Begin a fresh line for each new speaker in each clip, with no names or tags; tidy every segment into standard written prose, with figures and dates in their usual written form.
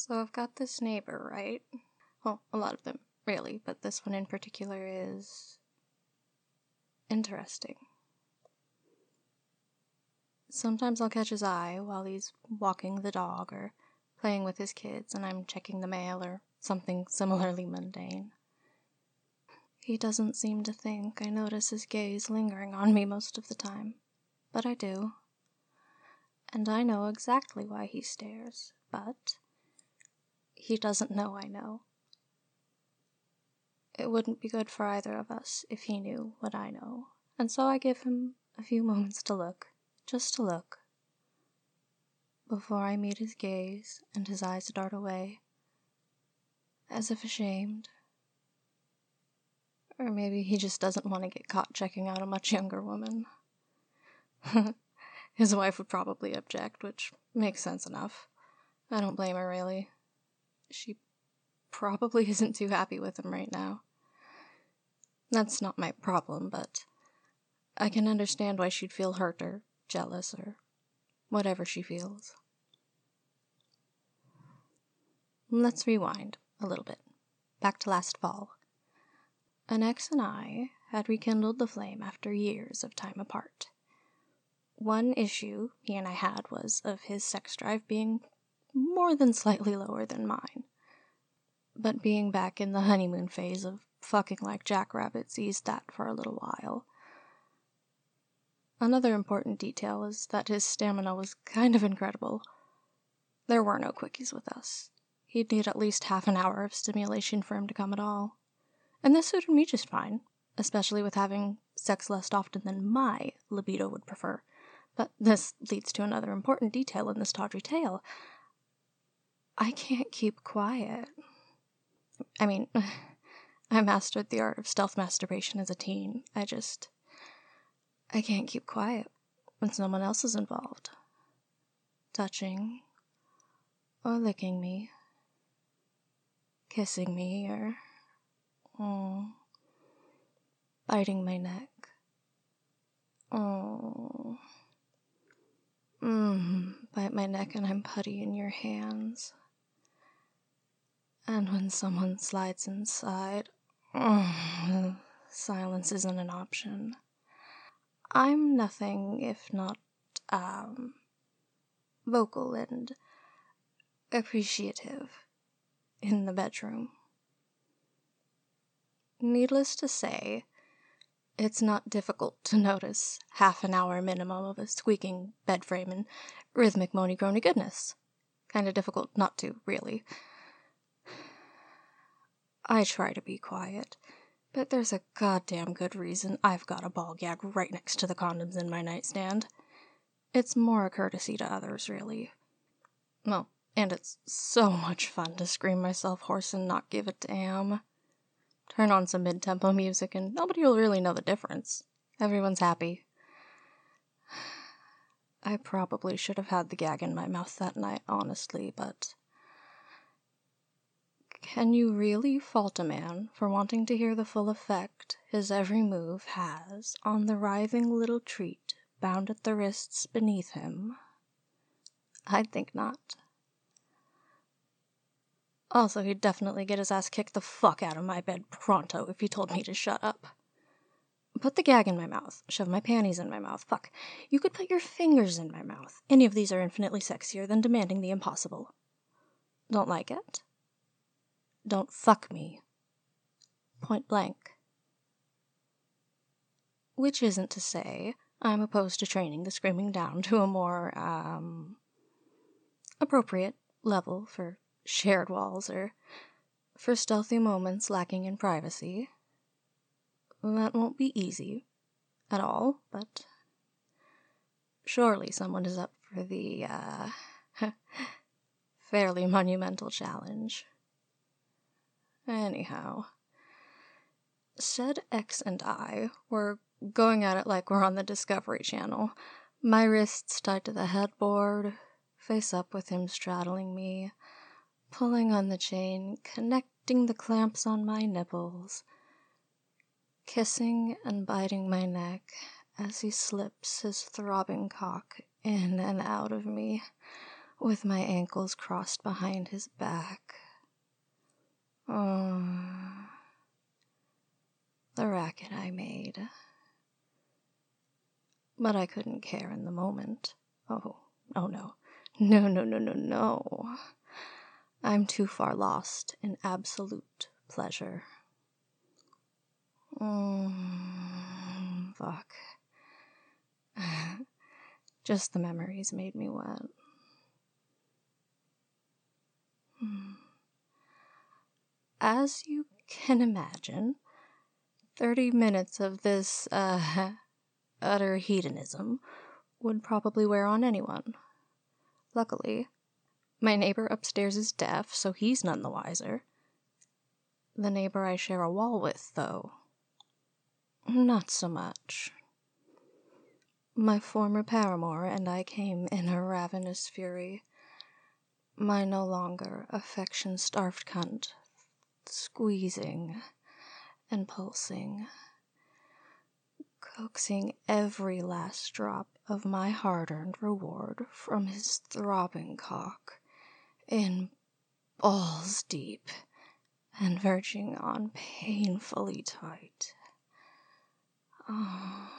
So I've got this neighbor, right? Well, a lot of them, really, but this one in particular is interesting. Sometimes I'll catch his eye while he's walking the dog or playing with his kids and I'm checking the mail or something similarly mundane. He doesn't seem to think I notice his gaze lingering on me most of the time, but I do. And I know exactly why he stares, but he doesn't know I know. It wouldn't be good for either of us if he knew what I know, and so I give him a few moments to look, just to look, before I meet his gaze and his eyes dart away, as if ashamed. Or maybe he just doesn't want to get caught checking out a much younger woman. His wife would probably object, which makes sense enough. I don't blame her, really. She probably isn't too happy with him right now. That's not my problem, but I can understand why she'd feel hurt or jealous or whatever she feels. Let's rewind a little bit. Back to last fall. An ex and I had rekindled the flame after years of time apart. One issue he and I had was of his sex drive being more than slightly lower than mine. But being back in the honeymoon phase of fucking like jackrabbits eased that for a little while. Another important detail is that his stamina was kind of incredible. There were no quickies with us. He'd need at least half an hour of stimulation for him to come at all. And this suited me just fine, especially with having sex less often than my libido would prefer. But this leads to another important detail in this tawdry tale. I can't keep quiet. I mean, I mastered the art of stealth masturbation as a teen. I can't keep quiet when someone else is involved. Touching, or licking me, kissing me, or biting my neck. Bite my neck and I'm putty in your hands. And when someone slides inside, silence isn't an option. I'm nothing if not, vocal and appreciative in the bedroom. Needless to say, it's not difficult to notice half an hour minimum of a squeaking bed frame and rhythmic moany-groany goodness. Kinda difficult not to, really. I try to be quiet, but there's a goddamn good reason I've got a ball gag right next to the condoms in my nightstand. It's more a courtesy to others, really. Well, and it's so much fun to scream myself hoarse and not give a damn. Turn on some mid-tempo music and nobody will really know the difference. Everyone's happy. I probably should have had the gag in my mouth that night, honestly, but can you really fault a man for wanting to hear the full effect his every move has on the writhing little treat bound at the wrists beneath him? I'd think not. Also, he'd definitely get his ass kicked the fuck out of my bed pronto if he told me to shut up. Put the gag in my mouth. Shove my panties in my mouth. Fuck. You could put your fingers in my mouth. Any of these are infinitely sexier than demanding the impossible. Don't like it? Don't fuck me. Point blank. Which isn't to say I'm opposed to training the screaming down to a more, appropriate level for shared walls or for stealthy moments lacking in privacy. That won't be easy at all, but surely someone is up for the, fairly monumental challenge. Anyhow, said X and I were going at it like we're on the Discovery Channel, my wrists tied to the headboard, face up with him straddling me, pulling on the chain, connecting the clamps on my nipples, kissing and biting my neck as he slips his throbbing cock in and out of me, with my ankles crossed behind his back. Oh, the racket I made. But I couldn't care in the moment. Oh no. No. I'm too far lost in absolute pleasure. Fuck. Just the memories made me wet. As you can imagine, 30 minutes of this, utter hedonism would probably wear on anyone. Luckily, my neighbor upstairs is deaf, so he's none the wiser. The neighbor I share a wall with, though, not so much. My former paramour and I came in a ravenous fury. My no longer affection-starved cunt, squeezing and pulsing, coaxing every last drop of my hard-earned reward from his throbbing cock, in balls deep and verging on painfully tight. Oh,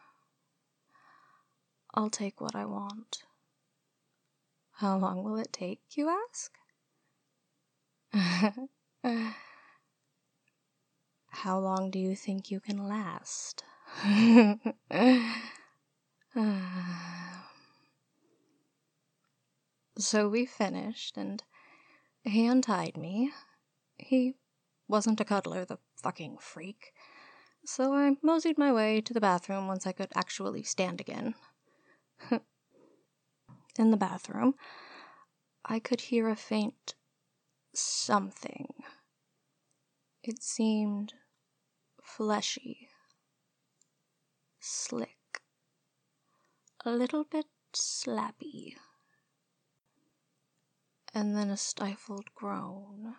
I'll take what I want. How long will it take, you ask? How long do you think you can last? So we finished, and he untied me. He wasn't a cuddler, the fucking freak. So I moseyed my way to the bathroom once I could actually stand again. In the bathroom, I could hear a faint something. It seemed fleshy, slick, a little bit slappy, and then a stifled groan.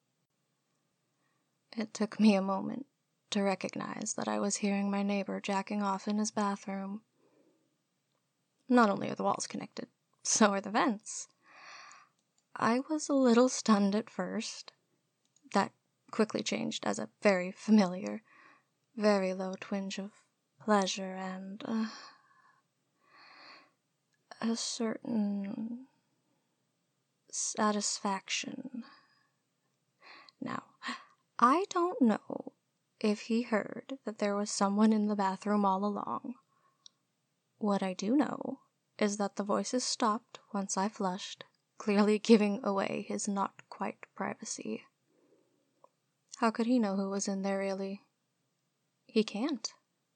It took me a moment to recognize that I was hearing my neighbor jacking off in his bathroom. Not only are the walls connected, so are the vents. I was a little stunned at first. That quickly changed as a very familiar, very low twinge of pleasure and a certain satisfaction. Now, I don't know if he heard that there was someone in the bathroom all along. What I do know is that the voices stopped once I flushed, clearly giving away his not-quite privacy. How could he know who was in there, really? He can't.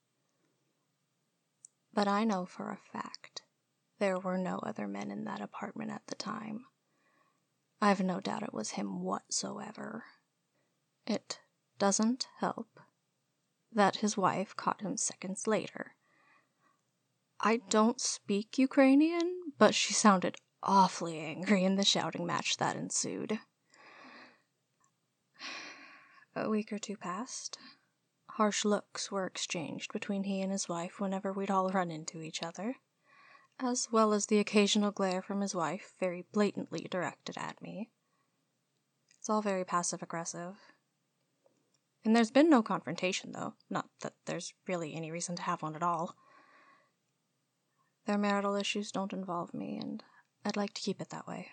But I know for a fact there were no other men in that apartment at the time. I've no doubt it was him whatsoever. It doesn't help that his wife caught him seconds later. I don't speak Ukrainian, but she sounded awfully angry in the shouting match that ensued. A week or two passed. Harsh looks were exchanged between he and his wife whenever we'd all run into each other, as well as the occasional glare from his wife, very blatantly directed at me. It's all very passive-aggressive. And there's been no confrontation, though. Not that there's really any reason to have one at all. Their marital issues don't involve me, and I'd like to keep it that way.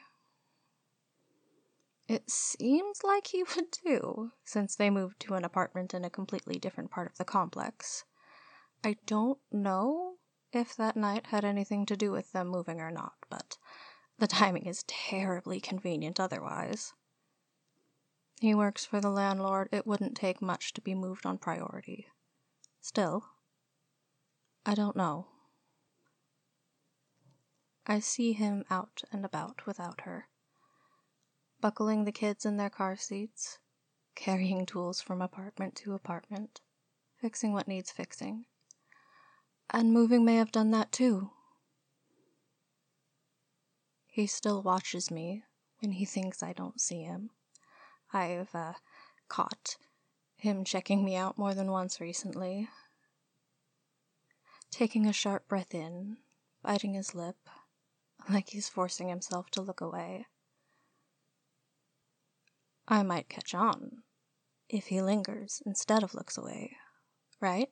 It seems like he would too, since they moved to an apartment in a completely different part of the complex. I don't know if that night had anything to do with them moving or not, but the timing is terribly convenient otherwise. He works for the landlord. It wouldn't take much to be moved on priority. Still, I don't know. I see him out and about without her, buckling the kids in their car seats, carrying tools from apartment to apartment, fixing what needs fixing. And moving may have done that too. He still watches me when he thinks I don't see him. I've caught him checking me out more than once recently. Taking a sharp breath in, biting his lip, like he's forcing himself to look away. I might catch on if he lingers instead of looks away, right?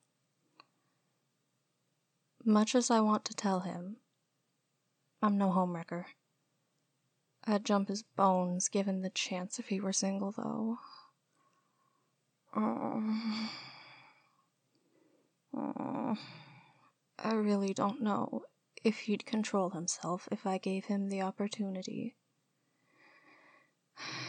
Much as I want to tell him, I'm no homewrecker. I'd jump his bones given the chance if he were single, though. Oh. I really don't know if he'd control himself if I gave him the opportunity.